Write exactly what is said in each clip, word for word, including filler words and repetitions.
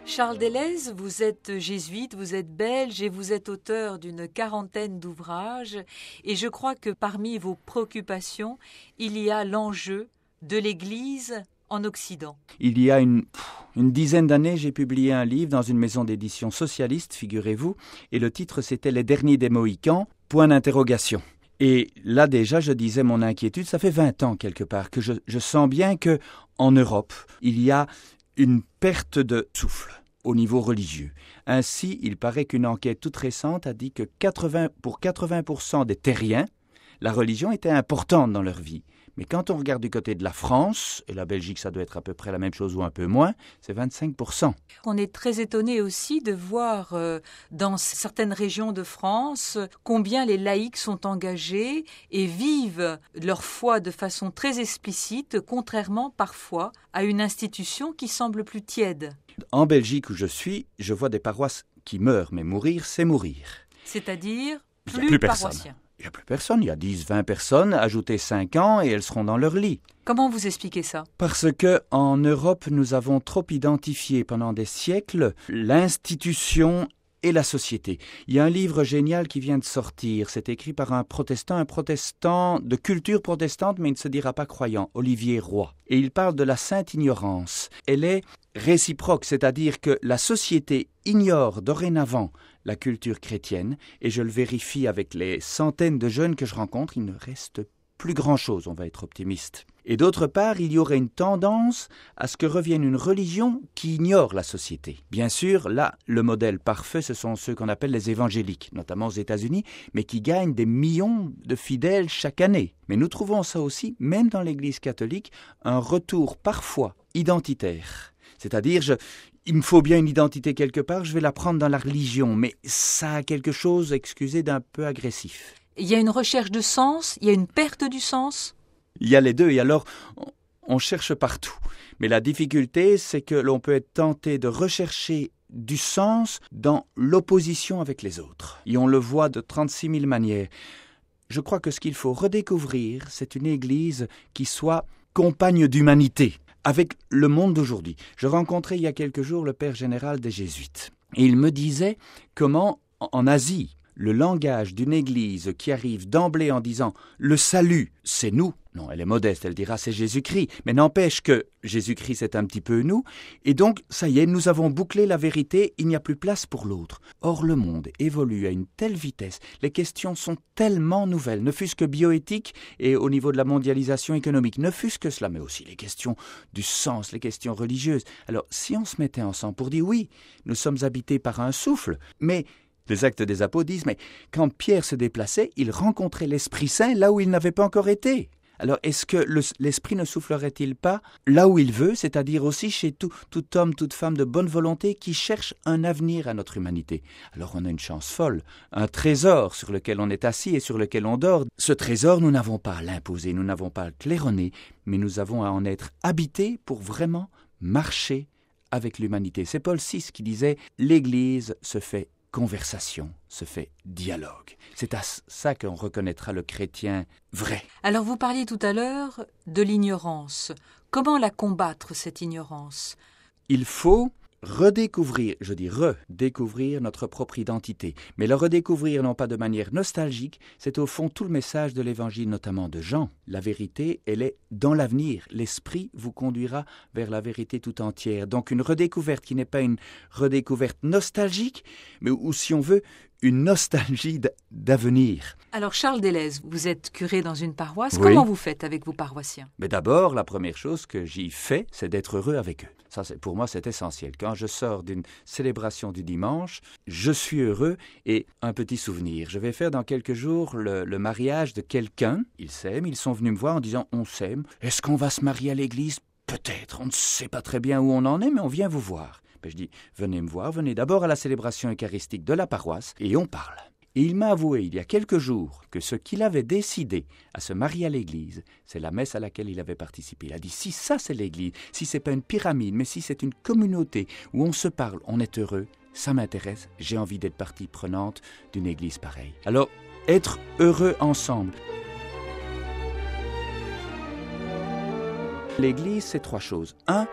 Charles Delez, vous êtes jésuite, vous êtes belge et vous êtes auteur d'une quarantaine d'ouvrages. Et je crois que parmi vos préoccupations, il y a l'enjeu de l'Église en Occident. Il y a une, une dizaine d'années, j'ai publié un livre dans une maison d'édition socialiste, figurez-vous, et le titre c'était « Les derniers des Mohicans », point d'interrogation. Et là déjà, je disais mon inquiétude, ça fait vingt ans quelque part, que je, je sens bien qu'en Europe, il y a une perte de souffle au niveau religieux. Ainsi, il paraît qu'une enquête toute récente a dit que quatre-vingts, pour quatre-vingts pour cent des terriens, la religion était importante dans leur vie. Mais quand on regarde du côté de la France, et la Belgique, ça doit être à peu près la même chose ou un peu moins, c'est vingt-cinq pour cent. On est très étonné aussi de voir euh, dans certaines régions de France combien les laïcs sont engagés et vivent leur foi de façon très explicite, contrairement parfois à une institution qui semble plus tiède. En Belgique où je suis, je vois des paroisses qui meurent, mais mourir, c'est mourir. C'est-à-dire Il n'y a plus, plus paroissiens. Il n'y a plus personne, il y a dix, vingt personnes, ajoutez cinq ans et elles seront dans leur lit. Comment vous expliquez ça ? Parce que en Europe, nous avons trop identifié pendant des siècles l'institution et la société. Il y a un livre génial qui vient de sortir, c'est écrit par un protestant, un protestant de culture protestante, mais il ne se dira pas croyant, Olivier Roy. Et il parle de la sainte ignorance. Elle est réciproque, c'est-à-dire que la société ignore dorénavant la culture chrétienne, et je le vérifie avec les centaines de jeunes que je rencontre, il ne reste plus grand-chose, on va être optimiste. Et d'autre part, il y aurait une tendance à ce que revienne une religion qui ignore la société. Bien sûr, là, le modèle parfait, ce sont ceux qu'on appelle les évangéliques, notamment aux États-Unis, mais qui gagnent des millions de fidèles chaque année. Mais nous trouvons ça aussi, même dans l'Église catholique, un retour parfois identitaire. C'est-à-dire, je, il me faut bien une identité quelque part, je vais la prendre dans la religion, mais ça a quelque chose, excusez, d'un peu agressif. Il y a une recherche de sens, il y a une perte du sens ? Il y a les deux, et alors on cherche partout. Mais la difficulté, c'est que l'on peut être tenté de rechercher du sens dans l'opposition avec les autres. Et on le voit de trente-six mille manières. Je crois que ce qu'il faut redécouvrir, c'est une Église qui soit compagne d'humanité avec le monde d'aujourd'hui. Je rencontrais il y a quelques jours le père général des Jésuites. Et il me disait comment, en Asie, le langage d'une Église qui arrive d'emblée en disant « le salut, c'est nous ». Non, elle est modeste, elle dira « c'est Jésus-Christ ». Mais n'empêche que Jésus-Christ, c'est un petit peu nous. Et donc, ça y est, nous avons bouclé la vérité, il n'y a plus place pour l'autre. Or, le monde évolue à une telle vitesse, les questions sont tellement nouvelles, ne fût-ce que bioéthique et au niveau de la mondialisation économique, ne fût-ce que cela, mais aussi les questions du sens, les questions religieuses. Alors, si on se mettait ensemble pour dire « oui, nous sommes habités par un souffle », mais... Les Actes des Apôtres disent, mais quand Pierre se déplaçait, il rencontrait l'Esprit Saint là où il n'avait pas encore été. Alors, est-ce que le, l'Esprit ne soufflerait-il pas là où il veut, c'est-à-dire aussi chez tout, tout homme, toute femme de bonne volonté qui cherche un avenir à notre humanité? Alors, on a une chance folle, un trésor sur lequel on est assis et sur lequel on dort. Ce trésor, nous n'avons pas à l'imposer, nous n'avons pas à le claironner, mais nous avons à en être habités pour vraiment marcher avec l'humanité. C'est Paul six qui disait « L'Église se fait conversation, se fait dialogue. » C'est à ça qu'on reconnaîtra le chrétien vrai. Alors vous parliez tout à l'heure de l'ignorance. Comment la combattre, cette ignorance ? Il faut redécouvrir, je dis redécouvrir notre propre identité. Mais le redécouvrir non pas de manière nostalgique, c'est au fond tout le message de l'Évangile, notamment de Jean. La vérité, elle est dans l'avenir. L'Esprit vous conduira vers la vérité tout entière. Donc une redécouverte qui n'est pas une redécouverte nostalgique, mais ou si on veut, une nostalgie d'avenir. Alors Charles Delez, vous êtes curé dans une paroisse. Oui. Comment vous faites avec vos paroissiens ? Mais d'abord, la première chose que j'y fais, c'est d'être heureux avec eux. Ça, c'est, pour moi, c'est essentiel. Quand je sors d'une célébration du dimanche, je suis heureux et un petit souvenir. Je vais faire dans quelques jours le, le mariage de quelqu'un. Ils s'aiment, ils sont venus me voir en disant « on s'aime. Est-ce qu'on va se marier à l'église ? Peut-être. On ne sait pas très bien où on en est, mais on vient vous voir. » Ben, je dis « venez me voir, venez d'abord à la célébration eucharistique de la paroisse et on parle. » Et il m'a avoué il y a quelques jours que ce qu'il avait décidé à se marier à l'église, c'est la messe à laquelle il avait participé. Il a dit, si ça c'est l'église, si c'est pas une pyramide, mais si c'est une communauté où on se parle, on est heureux, ça m'intéresse, j'ai envie d'être partie prenante d'une église pareille. Alors, être heureux ensemble. L'église, c'est trois choses. Un,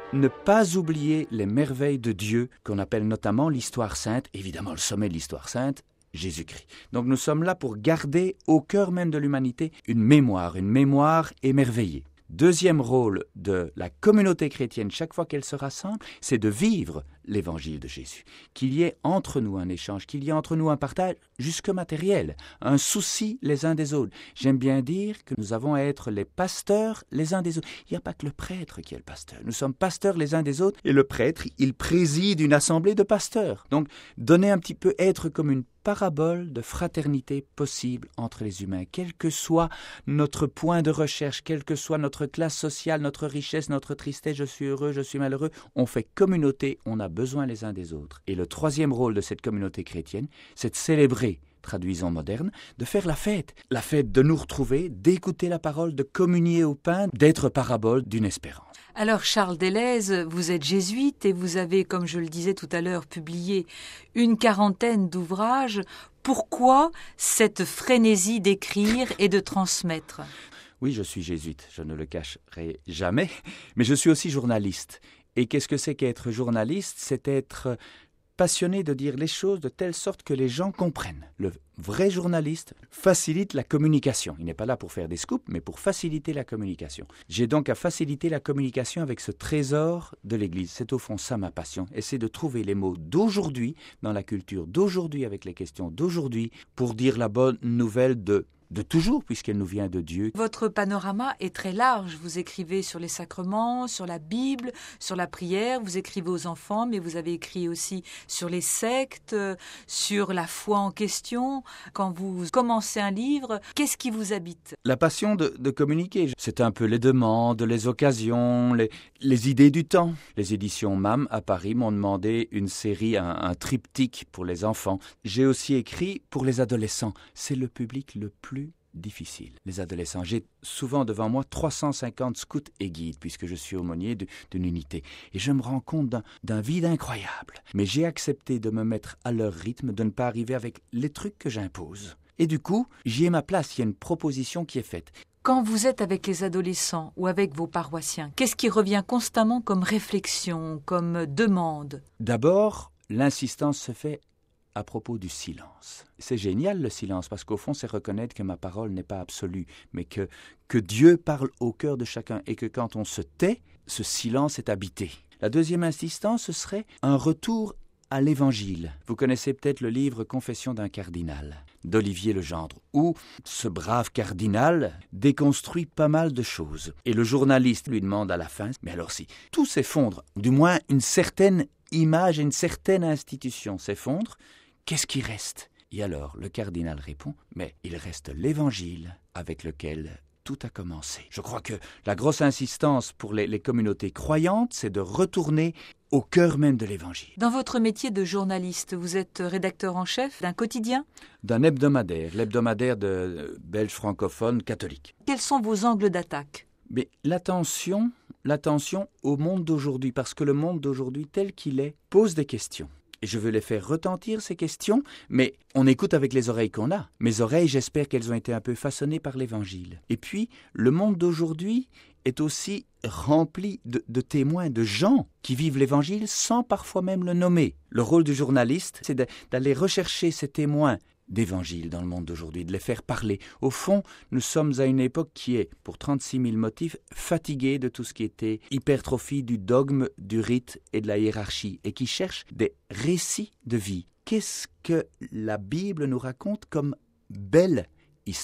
ne pas oublier les merveilles de Dieu qu'on appelle notamment l'histoire sainte, évidemment le sommet de l'histoire sainte, Jésus-Christ. Donc nous sommes là pour garder au cœur même de l'humanité une mémoire, une mémoire émerveillée. Deuxième rôle de la communauté chrétienne, chaque fois qu'elle se rassemble, c'est de vivre l'évangile de Jésus. Qu'il y ait entre nous un échange, qu'il y ait entre nous un partage jusque matériel, un souci les uns des autres. J'aime bien dire que nous avons à être les pasteurs les uns des autres. Il n'y a pas que le prêtre qui est le pasteur. Nous sommes pasteurs les uns des autres et le prêtre, il préside une assemblée de pasteurs. Donc, donner un petit peu, être comme une parabole de fraternité possible entre les humains, quel que soit notre point de recherche, quelle que soit notre classe sociale, notre richesse, notre tristesse, je suis heureux, je suis malheureux, on fait communauté, on a besoin les uns des autres. Et le troisième rôle de cette communauté chrétienne, c'est de célébrer, traduisons moderne, de faire la fête. La fête de nous retrouver, d'écouter la parole, de communier au pain, d'être parabole d'une espérance. Alors Charles Delez, vous êtes jésuite et vous avez, comme je le disais tout à l'heure, publié une quarantaine d'ouvrages. Pourquoi cette frénésie d'écrire et de transmettre ? Oui, je suis jésuite, je ne le cacherai jamais, mais je suis aussi journaliste. Et qu'est-ce que c'est qu'être journaliste ? C'est être passionné de dire les choses de telle sorte que les gens comprennent. Le vrai journaliste facilite la communication. Il n'est pas là pour faire des scoops, mais pour faciliter la communication. J'ai donc à faciliter la communication avec ce trésor de l'Église. C'est au fond ça ma passion. Essayer de trouver les mots d'aujourd'hui, dans la culture d'aujourd'hui, avec les questions d'aujourd'hui, pour dire la bonne nouvelle de de toujours, puisqu'elle nous vient de Dieu. Votre panorama est très large. Vous écrivez sur les sacrements, sur la Bible, sur la prière, vous écrivez aux enfants, mais vous avez écrit aussi sur les sectes, sur la foi en question. Quand vous commencez un livre, qu'est-ce qui vous habite ? La passion de, de communiquer. C'est un peu les demandes, les occasions, les, les idées du temps. Les éditions M A M à Paris m'ont demandé une série, un, un triptyque pour les enfants. J'ai aussi écrit pour les adolescents. C'est le public le plus difficile, les adolescents. J'ai souvent devant moi trois cent cinquante scouts et guides, puisque je suis aumônier de, d'une unité. Et je me rends compte d'un, d'un vide incroyable. Mais j'ai accepté de me mettre à leur rythme, de ne pas arriver avec les trucs que j'impose. Et du coup, j'y ai ma place, il y a une proposition qui est faite. Quand vous êtes avec les adolescents ou avec vos paroissiens, qu'est-ce qui revient constamment comme réflexion, comme demande ? D'abord, l'insistance se fait à propos du silence. C'est génial le silence, parce qu'au fond, c'est reconnaître que ma parole n'est pas absolue, mais que, que Dieu parle au cœur de chacun, et que quand on se tait, ce silence est habité. La deuxième insistance, ce serait un retour à l'Évangile. Vous connaissez peut-être le livre « Confession d'un cardinal » d'Olivier Legendre, où ce brave cardinal déconstruit pas mal de choses. Et le journaliste lui demande à la fin, mais alors si tout s'effondre, du moins une certaine image et une certaine institution s'effondrent, qu'est-ce qui reste ? Et alors, le cardinal répond, mais il reste l'Évangile avec lequel tout a commencé. Je crois que la grosse insistance pour les, les communautés croyantes, c'est de retourner au cœur même de l'Évangile. Dans votre métier de journaliste, vous êtes rédacteur en chef d'un quotidien ? D'un hebdomadaire, l'hebdomadaire de belge francophone catholique. Quels sont vos angles d'attaque ? Mais l'attention, l'attention au monde d'aujourd'hui, parce que le monde d'aujourd'hui tel qu'il est pose des questions. Et je veux les faire retentir, ces questions, mais on écoute avec les oreilles qu'on a. Mes oreilles, j'espère qu'elles ont été un peu façonnées par l'Évangile. Et puis, le monde d'aujourd'hui est aussi rempli de, de témoins, de gens qui vivent l'Évangile sans parfois même le nommer. Le rôle du journaliste, c'est de, d'aller rechercher ces témoins d'évangile dans le monde d'aujourd'hui, de les faire parler. Au fond, nous sommes à une époque qui est, pour trente-six mille motifs, fatiguée de tout ce qui était hypertrophie du dogme, du rite et de la hiérarchie, et qui cherche des récits de vie. Qu'est-ce que la Bible nous raconte comme belle histoire ?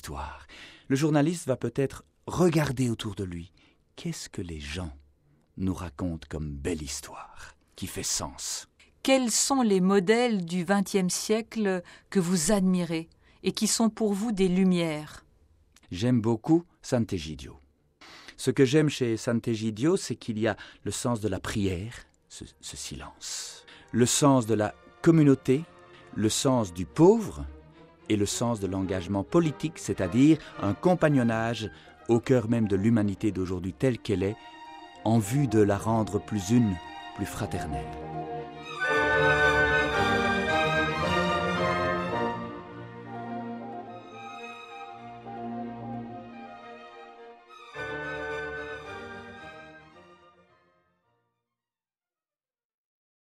Le journaliste va peut-être regarder autour de lui. Qu'est-ce que les gens nous racontent comme belle histoire, qui fait sens ? Quels sont les modèles du vingtième siècle que vous admirez et qui sont pour vous des lumières ? J'aime beaucoup Sant'Egidio. Ce que j'aime chez Sant'Egidio, c'est qu'il y a le sens de la prière, ce, ce silence, le sens de la communauté, le sens du pauvre et le sens de l'engagement politique, c'est-à-dire un compagnonnage au cœur même de l'humanité d'aujourd'hui telle qu'elle est, en vue de la rendre plus une, plus fraternelle.